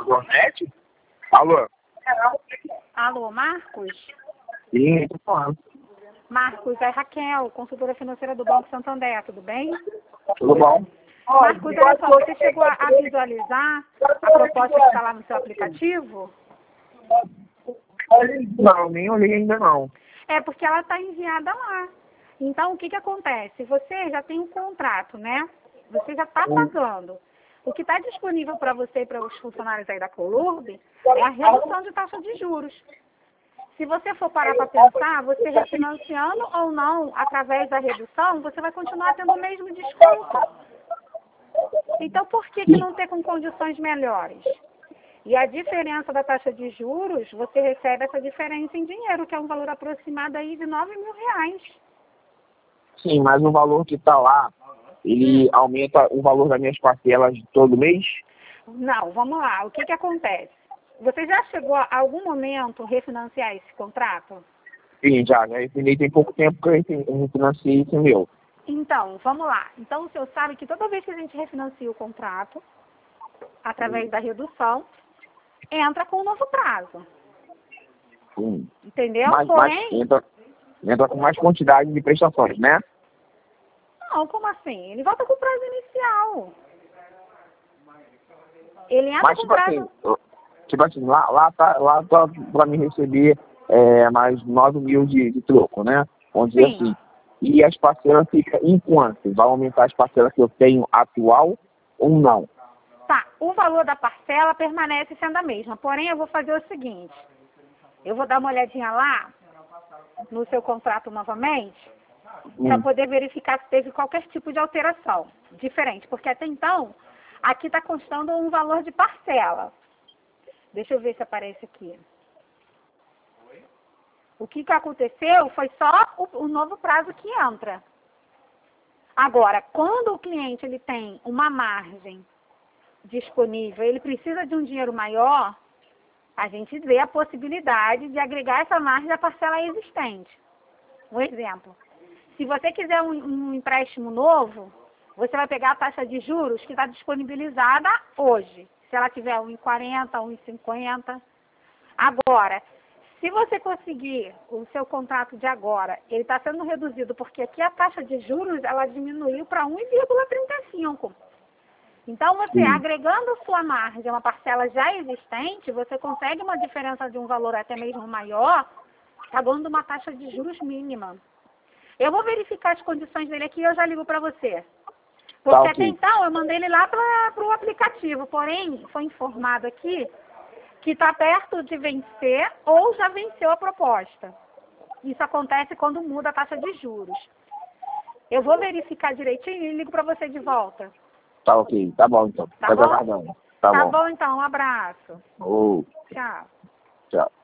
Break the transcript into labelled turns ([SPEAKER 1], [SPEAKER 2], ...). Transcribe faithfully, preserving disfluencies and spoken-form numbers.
[SPEAKER 1] Internet? Alô?
[SPEAKER 2] Alô, Marcos?
[SPEAKER 1] Sim, tô falando.
[SPEAKER 2] Marcos, é Raquel, consultora financeira do Banco Santander, tudo bem?
[SPEAKER 1] Tudo bom?
[SPEAKER 2] Marcos, olha só, você chegou a a visualizar a proposta que está lá no seu aplicativo?
[SPEAKER 1] Não, nem olhei ainda não.
[SPEAKER 2] É porque ela está enviada lá. Então, o que que acontece? Você já tem um contrato, né? Você já está pagando. O que está disponível para você e para os funcionários aí da Colurb é a redução de taxa de juros. Se você for parar para pensar, você refinanciando ou não, através da redução, você vai continuar tendo o mesmo desconto. Então, por que que não ter com condições melhores? E a diferença da taxa de juros, você recebe essa diferença em dinheiro, que é um valor aproximado aí de nove mil reais.
[SPEAKER 1] Sim, mas o valor que está lá, ele aumenta o valor das minhas parcelas todo mês?
[SPEAKER 2] Não, vamos lá. O que que acontece? Você já chegou a algum momento refinanciar esse contrato?
[SPEAKER 1] Sim, já. Já refinei tem pouco tempo que eu refin- refinanciei esse meu.
[SPEAKER 2] Então, vamos lá. Então, o senhor sabe que toda vez que a gente refinancia o contrato, através da redução, entra com um novo prazo.
[SPEAKER 1] Sim.
[SPEAKER 2] Entendeu?
[SPEAKER 1] Mas, mas
[SPEAKER 2] Porém,
[SPEAKER 1] entra, entra com mais quantidade de prestações, né?
[SPEAKER 2] não, como assim? Ele volta com o prazo inicial. Ele entra
[SPEAKER 1] Mas
[SPEAKER 2] com o
[SPEAKER 1] tipo assim,
[SPEAKER 2] prazo...
[SPEAKER 1] eu- tipo assim, lá, lá tá, lá tá pra me receber é, mais nove mil de, de troco, né? Vamos dizer
[SPEAKER 2] Sim.
[SPEAKER 1] assim. E as parcelas ficam em quanto? Vai aumentar as parcelas que eu tenho atual ou não?
[SPEAKER 2] Tá, o valor da parcela permanece sendo a mesma. Porém, eu vou fazer o seguinte. Eu vou dar uma olhadinha lá, no seu contrato novamente, para
[SPEAKER 1] Hum.
[SPEAKER 2] poder verificar se teve qualquer tipo de alteração diferente. Porque até então, aqui está constando um valor de parcela. Deixa eu ver se aparece aqui. O que, que aconteceu foi só o, o novo prazo que entra. Agora, quando o cliente ele tem uma margem disponível, ele precisa de um dinheiro maior, a gente vê a possibilidade de agregar essa margem da parcela existente. Um exemplo. Se você quiser um, um empréstimo novo, você vai pegar a taxa de juros que está disponibilizada hoje. Se ela tiver um vírgula quarenta, um vírgula cinquenta. Agora, se você conseguir o seu contrato de agora, ele está sendo reduzido porque aqui a taxa de juros ela diminuiu para um vírgula trinta e cinco. Então, você
[SPEAKER 1] Sim.
[SPEAKER 2] agregando sua margem a uma parcela já existente, você consegue uma diferença de um valor até mesmo maior, pagando uma taxa de juros mínima. Eu vou verificar as condições dele aqui e eu já ligo para você. Porque
[SPEAKER 1] Tá,
[SPEAKER 2] até
[SPEAKER 1] ok.
[SPEAKER 2] então eu mandei ele lá para o aplicativo, porém foi informado aqui que está perto de vencer ou já venceu a proposta. Isso acontece quando muda a taxa de juros. Eu vou verificar direitinho e ligo para você de volta.
[SPEAKER 1] Tá ok. Tá bom então.
[SPEAKER 2] Tá
[SPEAKER 1] Tá
[SPEAKER 2] bom?
[SPEAKER 1] aguardando. Tá,
[SPEAKER 2] Tá
[SPEAKER 1] bom.
[SPEAKER 2] bom então, um abraço.
[SPEAKER 1] Ô,
[SPEAKER 2] Tchau.
[SPEAKER 1] tchau.